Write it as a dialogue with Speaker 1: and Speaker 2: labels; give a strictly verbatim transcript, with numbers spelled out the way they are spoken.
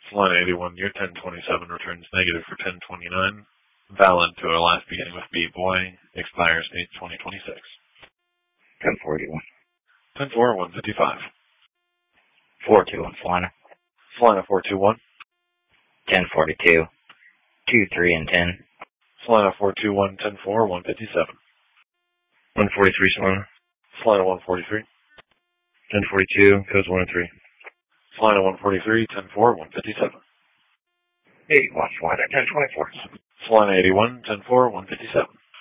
Speaker 1: Solana eighty-one, your ten twenty-seven returns negative for ten twenty-nine. Valid to our last meeting with B-Boy. Expires eight twenty twenty-six.
Speaker 2: ten forty-one.
Speaker 1: ten four, one fifty-five.
Speaker 2: four two one Solana.
Speaker 1: Solana four two one.
Speaker 2: ten forty-two. two three and ten.
Speaker 1: Solana four two one, ten four, one fifty-seven.
Speaker 2: one forty-three Solana.
Speaker 1: Solana one forty-three.
Speaker 2: ten forty-two, goes one and three.
Speaker 1: Solana one forty-three, ten four, one fifty-seven.
Speaker 2: eighty-one Solana, ten twenty-four.
Speaker 1: Solana eighty-one, ten four, one fifty-seven.